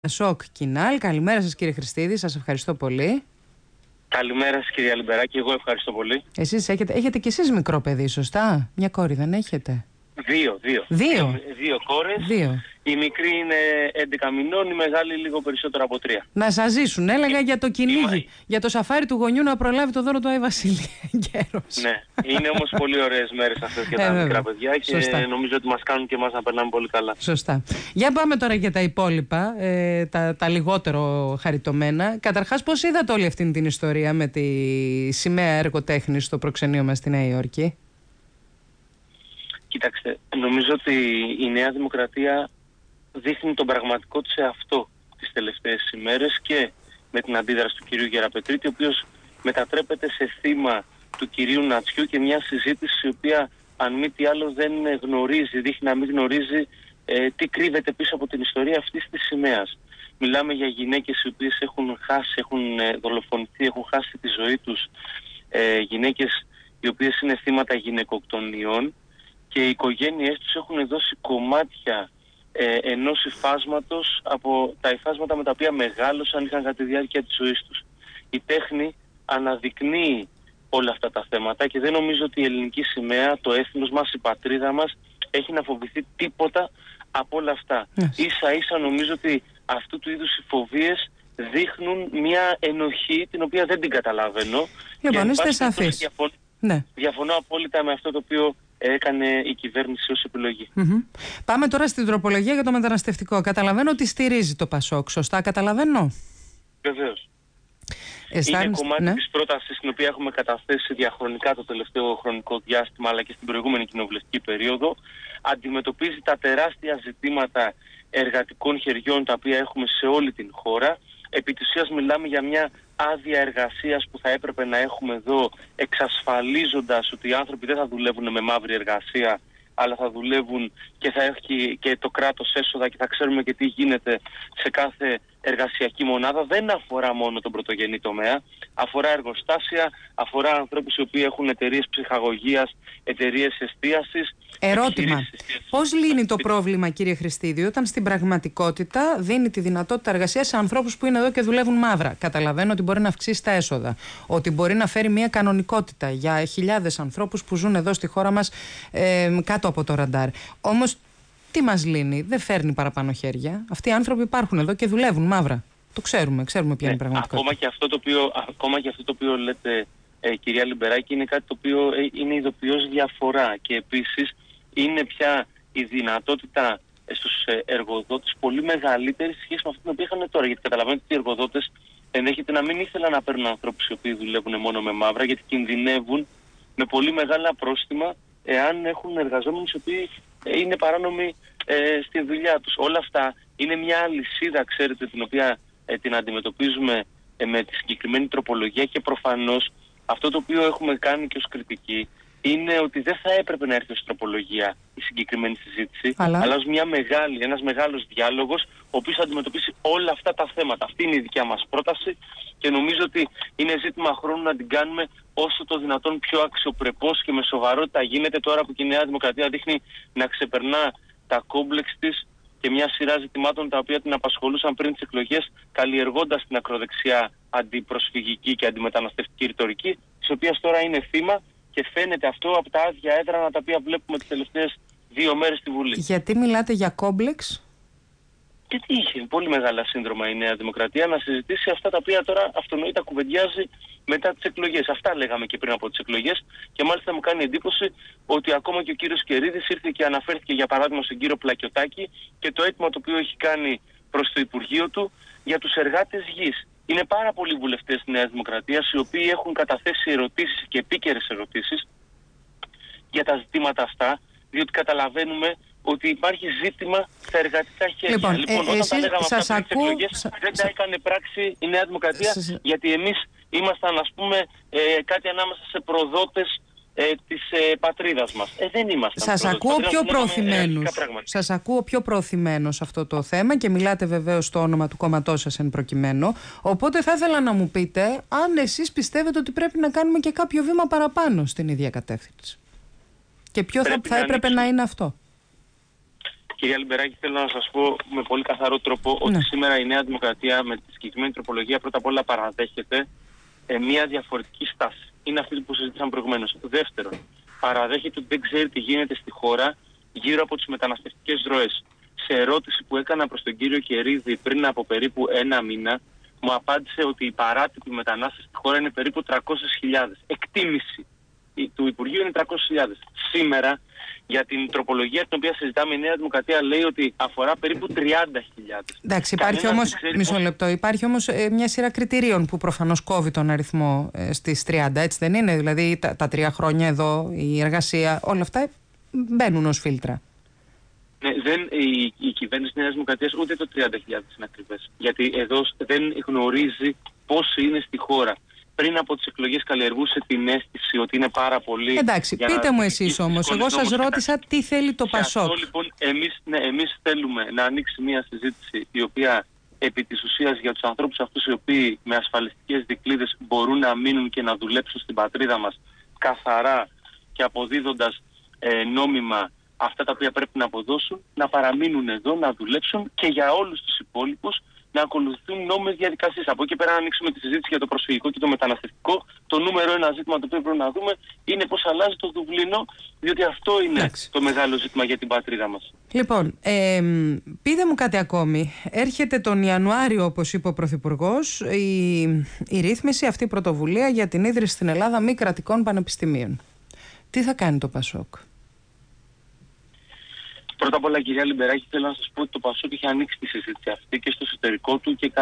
Σοκ Κινάλ. Καλημέρα σας κύριε Χριστίδη, σας ευχαριστώ πολύ. Καλημέρα σας κυρία Λιμπεράκη, εγώ ευχαριστώ πολύ. Εσείς έχετε κι εσείς μικρό παιδί, σωστά? Μια κόρη δεν έχετε? Δύο κόρες. Δύο. Η μικρή είναι 11 μηνών, η μεγάλη λίγο περισσότερο από 3. Να σας ζήσουν, έλεγα για το κυνήγι, για το σαφάρι του γονιού να προλάβει το δώρο του Άι Βασίλη. Ναι, είναι όμως πολύ ωραίες μέρες αυτές για τα μικρά παιδιά και σωστά. Νομίζω ότι μας κάνουν και εμάς να περνάμε πολύ καλά. Σωστά. Για πάμε τώρα για τα υπόλοιπα, τα λιγότερο χαριτωμένα. Καταρχάς, πώς είδατε όλη αυτή την ιστορία με τη σημαία εργοτέχνης στο προξενείο μας στη Νέα Υόρκη? Κοιτάξτε, νομίζω ότι η Νέα Δημοκρατία δείχνει τον πραγματικό της εαυτό τις τελευταίες ημέρες και με την αντίδραση του κυρίου Γεραπετρίτη, ο οποίος μετατρέπεται σε θύμα του κυρίου Νατσιού και μια συζήτηση η οποία αν μη τι άλλο δεν γνωρίζει, δείχνει να μην γνωρίζει τι κρύβεται πίσω από την ιστορία αυτής της σημαίας. Μιλάμε για γυναίκες οι οποίες έχουν χάσει, έχουν δολοφονηθεί, έχουν χάσει τη ζωή τους, γυναίκες οι οποίες είναι θύματα γυναικοκτονιών και οι οικογένειές τους έχουν δώσει κομμάτια ενός υφάσματος από τα υφάσματα με τα οποία μεγάλωσαν, είχαν κατά τη διάρκεια της ζωής τους. Η τέχνη αναδεικνύει όλα αυτά τα θέματα και δεν νομίζω ότι η ελληνική σημαία, το έθνος μας, η πατρίδα μας έχει να φοβηθεί τίποτα από όλα αυτά. Ίσα ίσα νομίζω ότι αυτού του είδους οι φοβίες δείχνουν μια ενοχή την οποία δεν την καταλαβαίνω. Λοιπόν, είστε σαφείς. Διαφωνώ απόλυτα με αυτό το οποίο έκανε η κυβέρνηση ως επιλογή. Πάμε τώρα στην τροπολογία για το μεταναστευτικό. Καταλαβαίνω ότι στηρίζει το ΠΑΣΟΚ, σωστά καταλαβαίνω? Βεβαίως. Είναι κομμάτι της πρότασης την οποία έχουμε καταθέσει διαχρονικά το τελευταίο χρονικό διάστημα αλλά και στην προηγούμενη κοινοβουλευτική περίοδο. Αντιμετωπίζει τα τεράστια ζητήματα εργατικών χεριών τα οποία έχουμε σε όλη την χώρα. Επί της ουσίας μιλάμε για μια άδεια εργασίας που θα έπρεπε να έχουμε εδώ, εξασφαλίζοντας ότι οι άνθρωποι δεν θα δουλεύουν με μαύρη εργασία, αλλά θα δουλεύουν και θα έχει και το κράτος έσοδα και θα ξέρουμε και τι γίνεται σε κάθε εργασιακή μονάδα. Δεν αφορά μόνο τον πρωτογενή τομέα, αφορά εργοστάσια, αφορά ανθρώπους οι οποίοι έχουν εταιρείες ψυχαγωγίας, εταιρείες εστίασης. Ερώτημα. Πώς λύνει το πρόβλημα, κύριε Χριστίδη, όταν στην πραγματικότητα δίνει τη δυνατότητα εργασίας σε ανθρώπους που είναι εδώ και δουλεύουν μαύρα? Καταλαβαίνω ότι μπορεί να αυξήσει τα έσοδα, ότι μπορεί να φέρει μια κανονικότητα για χιλιάδες ανθρώπους που ζουν εδώ στη χώρα μας κάτω από το ραντάρ. Όμως τι μας λύνει? Δεν φέρνει παραπάνω χέρια. Αυτοί οι άνθρωποι υπάρχουν εδώ και δουλεύουν μαύρα. Το ξέρουμε ποια είναι η πραγματικότητα. Ακόμα και αυτό το οποίο λέτε, κυρία Λιμπεράκη, είναι κάτι το οποίο είναι ειδοποιώς διαφορά και επίσης είναι πια η δυνατότητα στους εργοδότες πολύ μεγαλύτερη σχέση με αυτή την οποία είχαν τώρα. Γιατί καταλαβαίνετε ότι οι εργοδότες ενδέχεται να μην ήθελαν να παίρνουν ανθρώπους οι οποίοι δουλεύουν μόνο με μαύρα, γιατί κινδυνεύουν με πολύ μεγάλα πρόστιμα εάν έχουν εργαζόμενους οι οποίοι είναι παράνομοι στη δουλειά τους. Όλα αυτά είναι μια αλυσίδα, ξέρετε, την οποία την αντιμετωπίζουμε με τη συγκεκριμένη τροπολογία και προφανώς αυτό το οποίο έχουμε κάνει και ως κριτική είναι ότι δεν θα έπρεπε να έρθει ως τροπολογία η συγκεκριμένη συζήτηση, αλλά ως ένας μεγάλος διάλογος, ο οποίος θα αντιμετωπίσει όλα αυτά τα θέματα. Αυτή είναι η δικιά μας πρόταση και νομίζω ότι είναι ζήτημα χρόνου να την κάνουμε όσο το δυνατόν πιο αξιοπρεπώς και με σοβαρότητα γίνεται, τώρα που και η Νέα Δημοκρατία δείχνει να ξεπερνά τα κόμπλεξ της και μια σειρά ζητημάτων τα οποία την απασχολούσαν πριν τις εκλογές, καλλιεργώντας την ακροδεξιά αντιπροσφυγική και αντιμεταναστευτική ρητορική, της οποίας τώρα είναι θύμα και φαίνεται αυτό από τα άδεια έδρανα τα οποία βλέπουμε τις τελευταίες 2 μέρες στη Βουλή. Γιατί μιλάτε για κόμπλεξ? Γιατί είχε πολύ μεγάλα σύνδρομα η Νέα Δημοκρατία να συζητήσει αυτά τα οποία τώρα αυτονοητά κουβεντιάζει μετά τις εκλογές. Αυτά λέγαμε και πριν από τις εκλογές και μάλιστα μου κάνει εντύπωση ότι ακόμα και ο κύριος Κερίδης ήρθε και αναφέρθηκε για παράδειγμα στον κύριο Πλακιωτάκη και το αίτημα το οποίο έχει κάνει προς το Υπουργείο του για τους εργάτες γης. Είναι πάρα πολλοί βουλευτές της Νέας Δημοκρατίας οι οποίοι έχουν καταθέσει ερωτήσεις και επίκαιρες ερωτήσεις για τα ζητήματα αυτά, διότι καταλαβαίνουμε ότι υπάρχει ζήτημα στα εργατικά χέρια. Λοιπόν, όταν τα λέγαμε αυτά πριν τις εκλογές, δεν τα έκανε πράξη η Νέα Δημοκρατία, γιατί εμείς ήμασταν, ας πούμε, κάτι ανάμεσα σε προδότες της πατρίδας μας. Δεν ήμασταν. Σας ακούω πιο προωθημένος σε αυτό το θέμα και μιλάτε βεβαίως στο όνομα του κόμματός σας εν προκειμένου. Οπότε θα ήθελα να μου πείτε αν εσείς πιστεύετε ότι πρέπει να κάνουμε και κάποιο βήμα παραπάνω στην ίδια κατεύθυνση. Και ποιο θα έπρεπε να είναι αυτό? Κυρία Λιμπεράκη, θέλω να σας πω με πολύ καθαρό τρόπο ότι σήμερα η Νέα Δημοκρατία με τη συγκεκριμένη τροπολογία πρώτα απ' όλα παραδέχεται μια διαφορετική στάση. Είναι αυτή που συζήτησαμε προηγουμένως. Δεύτερον, παραδέχεται ότι δεν ξέρει τι γίνεται στη χώρα γύρω από τις μεταναστευτικές ροές. Σε ερώτηση που έκανα προς τον κύριο Κερίδη πριν από περίπου ένα μήνα, μου απάντησε ότι οι παράτυποι μετανάστες στη χώρα είναι περίπου 300.000. Εκτίμηση του Υπουργείου είναι 300.000. Σήμερα, για την τροπολογία την οποία συζητάμε, η Νέα Δημοκρατία λέει ότι αφορά περίπου 30.000. Εντάξει, υπάρχει όμως, μισό λεπτό, υπάρχει όμως μια σειρά κριτηρίων που προφανώς κόβει τον αριθμό στις 30, έτσι δεν είναι? Δηλαδή τα 3 χρόνια εδώ, η εργασία, όλα αυτά μπαίνουν ως φίλτρα. Ναι, η κυβέρνηση της Νέας Δημοκρατίας ούτε το 30.000 είναι ακριβές. Γιατί εδώ δεν γνωρίζει πώς είναι στη χώρα. Πριν από τις εκλογές καλλιεργούσε την αίσθηση ότι είναι πάρα πολύ... Εντάξει, πείτε μου εσείς όμως. Εγώ σας ρώτησα τι θέλει το Πασόκ. Αυτό λοιπόν εμείς θέλουμε να ανοίξει μια συζήτηση η οποία επί της ουσίας για τους ανθρώπους αυτούς οι οποίοι με ασφαλιστικές δικλείδες μπορούν να μείνουν και να δουλέψουν στην πατρίδα μας καθαρά και αποδίδοντας νόμιμα αυτά τα οποία πρέπει να αποδώσουν, να παραμείνουν εδώ, να δουλέψουν, και για όλους τους υπόλοιπους να ακολουθούν νόμιμες διαδικασίες. Από εκεί πέρα να ανοίξουμε τη συζήτηση για το προσφυγικό και το μεταναστευτικό. Το νούμερο ένα ζήτημα το οποίο πρέπει να δούμε είναι πώς αλλάζει το Δουβλίνο, διότι αυτό είναι το μεγάλο ζήτημα για την πατρίδα μας. Λοιπόν, πείτε μου κάτι ακόμη. Έρχεται τον Ιανουάριο, όπως είπε ο Πρωθυπουργός, η ρύθμιση, αυτή η πρωτοβουλία για την ίδρυση στην Ελλάδα μη κρατικών πανεπιστημίων. Τι θα κάνει το Πασόκ? Πρώτα απ' όλα, κυρία Λιμπεράκη, θέλω να σας πω ότι το Πασόκ έχει ανοίξει τη συζήτηση αυτή και στο εσωτερικό του και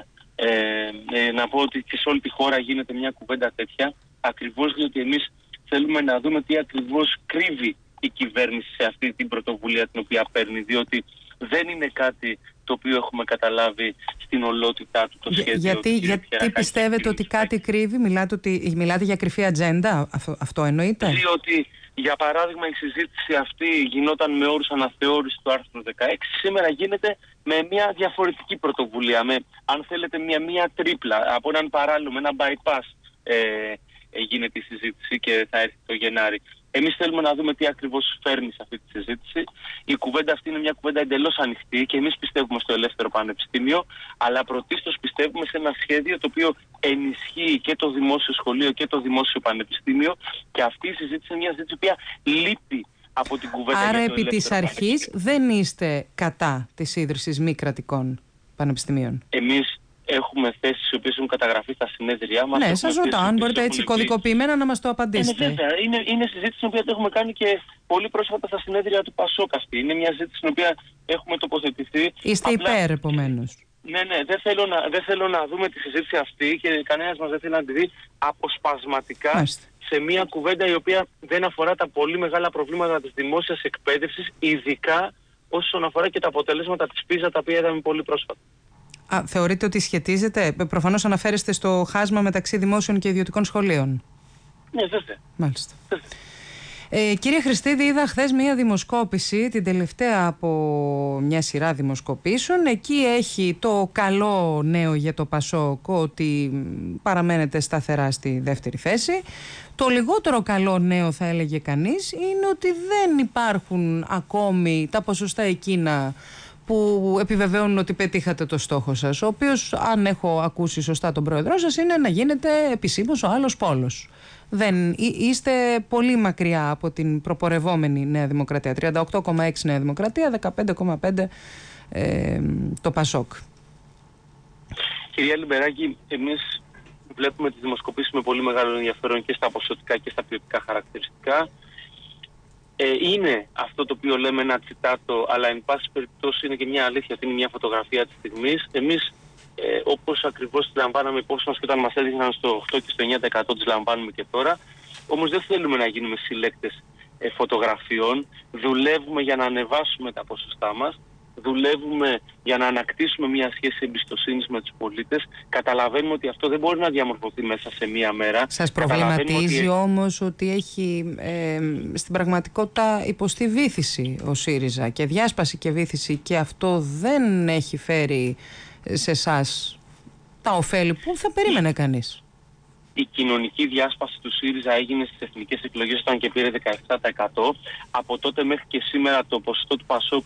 να πω ότι και σε όλη τη χώρα γίνεται μια κουβέντα τέτοια, ακριβώς διότι εμείς θέλουμε να δούμε τι ακριβώς κρύβει η κυβέρνηση σε αυτή την πρωτοβουλία την οποία παίρνει, διότι δεν είναι κάτι το οποίο έχουμε καταλάβει στην ολότητά του το σχέδιο. Γιατί πιστεύετε ότι κάτι κρύβει? Μιλάτε για κρυφή ατζέντα? Αυτό εννοείτε? Διότι, για παράδειγμα, η συζήτηση αυτή γινόταν με όρους αναθεώρηση του άρθρου 16. Σήμερα γίνεται με μια διαφορετική πρωτοβουλία. Αν θέλετε, μια τρίπλα. Από έναν παράλληλο, με ένα bypass γίνεται η συζήτηση και θα έρθει το Γενάρη. Εμείς θέλουμε να δούμε τι ακριβώς φέρνει σε αυτή τη συζήτηση. Η κουβέντα αυτή είναι μια κουβέντα εντελώς ανοιχτή και εμείς πιστεύουμε στο ελεύθερο πανεπιστήμιο, αλλά πρωτίστως πιστεύουμε σε ένα σχέδιο το οποίο ενισχύει και το δημόσιο σχολείο και το δημόσιο πανεπιστήμιο, και αυτή η συζήτηση είναι μια συζήτηση που λείπει από την κουβέντα. Άρα, επί της αρχής δεν είστε κατά της ίδρυσης μη κρατικών πανεπιστημίων? Εμείς έχουμε θέσεις οι οποίες έχουν καταγραφεί στα συνέδριά μας. Ναι, σας ρωτάω, αν μπορείτε έτσι κωδικοποιημένα να μας το απαντήσετε. Βέβαια, είναι συζήτηση την οποία το έχουμε κάνει και πολύ πρόσφατα στα συνέδρια του Πασόκ αυτή. Είναι μια συζήτηση στην οποία έχουμε τοποθετηθεί. Είστε υπέρ, επομένως? Ναι, δεν θέλω να δούμε τη συζήτηση αυτή και κανένας μας δεν θέλει να τη δει αποσπασματικά σε μια κουβέντα η οποία δεν αφορά τα πολύ μεγάλα προβλήματα της δημόσιας εκπαίδευσης, ειδικά όσον αφορά και τα αποτελέσματα της PISA, τα οποία είδαμε πολύ πρόσφατα. Θεωρείτε ότι σχετίζεται? Προφανώς αναφέρεστε στο χάσμα μεταξύ δημόσιων και ιδιωτικών σχολείων. Ναι, βέβαια. Μάλιστα. Κύριε Χριστίδη, είδα χθες μία δημοσκόπηση, την τελευταία από μια σειρά δημοσκοπήσεων. Εκεί έχει το καλό νέο για το Πασόκ, ότι παραμένετε σταθερά στη δεύτερη θέση. Το λιγότερο καλό νέο, θα έλεγε κανείς, είναι ότι δεν υπάρχουν ακόμη τα ποσοστά εκείνα που επιβεβαιώνουν ότι πετύχατε το στόχο σας, ο οποίος, αν έχω ακούσει σωστά τον πρόεδρό σας, είναι να γίνετε επισήμως ο άλλος πόλος. Είστε πολύ μακριά από την προπορευόμενη Νέα Δημοκρατία. 38,6 Νέα Δημοκρατία, 15,5 το Πασόκ. Κυρία Λιμπεράκη, εμείς βλέπουμε τις δημοσκοπήσεις με πολύ μεγάλο ενδιαφέρον και στα ποσοτικά και στα ποιοτικά χαρακτηριστικά. Είναι αυτό το οποίο λέμε ένα τσιτάτο, αλλά εν πάση περιπτώσει είναι και μια αλήθεια, ότι είναι μια φωτογραφία της στιγμής. Εμείς, όπως ακριβώς τις λαμβάναμε υπόψη μας και όταν μας έδειχναν στο 8 και στο 9% τις λαμβάνουμε και τώρα, όμως δεν θέλουμε να γίνουμε συλλέκτες φωτογραφιών. Δουλεύουμε για να ανεβάσουμε τα ποσοστά μας. Δουλεύουμε για να ανακτήσουμε μια σχέση εμπιστοσύνης με τους πολίτες. Καταλαβαίνουμε ότι αυτό δεν μπορεί να διαμορφωθεί μέσα σε μία μέρα. Σας προβληματίζει όμως ότι έχει στην πραγματικότητα υποστεί βύθιση ο ΣΥΡΙΖΑ και διάσπαση και βύθιση, και αυτό δεν έχει φέρει σε εσάς τα ωφέλη που θα περίμενε κανείς? Η κοινωνική διάσπαση του ΣΥΡΙΖΑ έγινε στις εθνικές εκλογές όταν και πήρε 17%. Από τότε μέχρι και σήμερα το ποσοστό του Πασόκ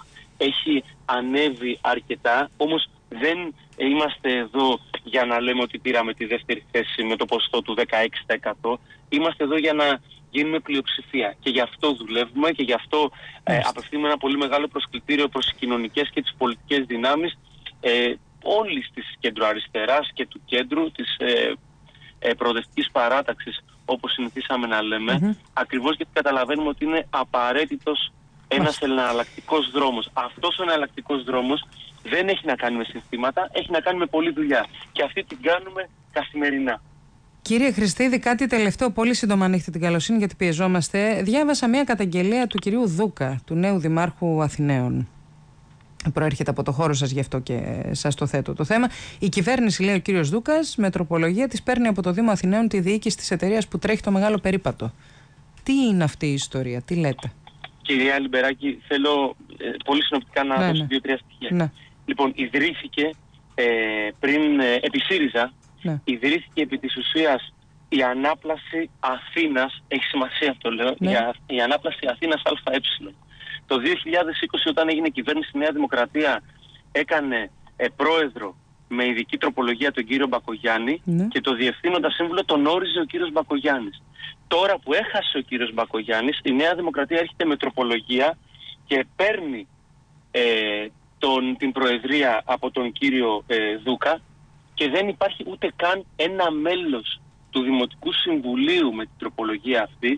έχει ανέβει αρκετά, όμως δεν είμαστε εδώ για να λέμε ότι πήραμε τη δεύτερη θέση με το ποσοστό του 16%. Είμαστε εδώ για να γίνουμε πλειοψηφία και γι' αυτό δουλεύουμε και γι' αυτό απευθύνουμε ένα πολύ μεγάλο προσκλητήριο προς τις κοινωνικές και τις πολιτικές δυνάμεις όλης της κεντροαριστεράς και του κέντρου, της προοδευτικής παράταξης, όπως συνηθίσαμε να λέμε, ακριβώς γιατί καταλαβαίνουμε ότι είναι απαραίτητος ένας εναλλακτικός δρόμος. Αυτός ο εναλλακτικός δρόμος δεν έχει να κάνει με συνθήματα, έχει να κάνει με πολλή δουλειά. Και αυτή την κάνουμε καθημερινά. Κύριε Χριστίδη, κάτι τελευταίο, πολύ σύντομα αν έχετε την καλοσύνη, γιατί πιεζόμαστε. Διάβασα μια καταγγελία του κυρίου Δούκα, του νέου Δημάρχου Αθηναίων. Προέρχεται από το χώρο σας, γι' αυτό και σας το θέτω το θέμα. Η κυβέρνηση, λέει ο κύριος Δούκας, με τροπολογία της παίρνει από το Δήμο Αθηναίων τη διοίκηση της εταιρείας που τρέχει το μεγάλο περίπατο. Τι είναι αυτή η ιστορία, τι λέτε? Κυρία Λιμπεράκη, θέλω πολύ συνοπτικά να δώσω 2-3 στοιχεία. Ναι. Λοιπόν, ιδρύθηκε επί ΣΥΡΙΖΑ, ιδρύθηκε επί της ουσίας η ανάπλαση Αθήνας, έχει σημασία αυτό λέω, η ανάπλαση Αθήνας ΑΕ. Το 2020, όταν έγινε κυβέρνηση η Νέα Δημοκρατία, έκανε πρόεδρο με ειδική τροπολογία τον κύριο Μπακογιάννη και το διευθύνοντα σύμβουλο τον όριζε ο κύριος Μπακογιάννης. Τώρα που έχασε ο κύριος Μπακογιάννης, η Νέα Δημοκρατία έρχεται με τροπολογία και παίρνει την προεδρία από τον κύριο Δούκα και δεν υπάρχει ούτε καν ένα μέλος του Δημοτικού Συμβουλίου με την τροπολογία αυτή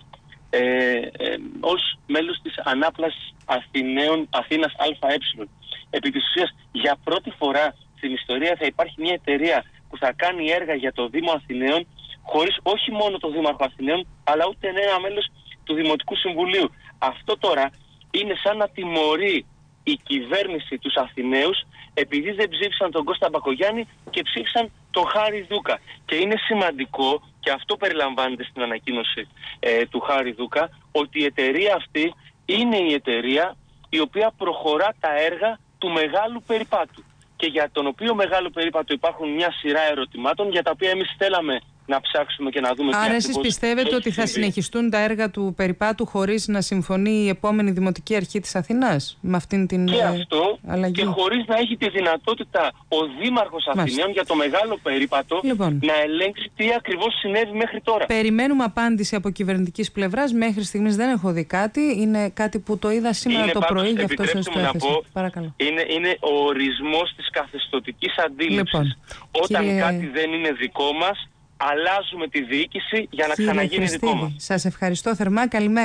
ως μέλος της ανάπλασης Αθήνας ΑΕ. Επί της ουσίας, για πρώτη φορά στην ιστορία θα υπάρχει μια εταιρεία που θα κάνει έργα για το Δήμο Αθηναίων χωρίς όχι μόνο το Δήμαρχο Αθηναίων, αλλά ούτε ένα μέλος του Δημοτικού Συμβουλίου. Αυτό τώρα είναι σαν να τιμωρεί η κυβέρνηση τους Αθηναίους επειδή δεν ψήφισαν τον Κώστα Μπακογιάννη και ψήφισαν τον Χάρη Δούκα. Και είναι σημαντικό, και αυτό περιλαμβάνεται στην ανακοίνωση του Χάρη Δούκα, ότι η εταιρεία αυτή είναι η εταιρεία η οποία προχωρά τα έργα του μεγάλου περιπάτου. Και για τον οποίο μεγάλο περίπατο υπάρχουν μια σειρά ερωτημάτων για τα οποία εμείς θέλαμε να ψάξουμε και να δούμε. Άρα εσείς πιστεύετε ότι θα συνεχιστούν τα έργα του περιπάτου χωρίς να συμφωνεί η επόμενη Δημοτική Αρχή της Αθηνάς με αυτήν την αλλαγή? Και χωρίς να έχει τη δυνατότητα ο Δήμαρχος Αθηναίων για το μεγάλο περίπατο να ελέγξει τι ακριβώς συνέβη μέχρι τώρα. Περιμένουμε απάντηση από κυβερνητικής πλευράς. Μέχρι στιγμής δεν έχω δει κάτι. Είναι κάτι που το είδα σήμερα το πρωί, γι' αυτό σας το έθεσα. Παρακαλώ. Είναι ο ορισμός της καθεστωτικής αντίληψης. Όταν κάτι δεν είναι δικό μας, αλλάζουμε τη διοίκηση για να ξαναγίνει δικό μας. Σας ευχαριστώ θερμά. Καλημέρα.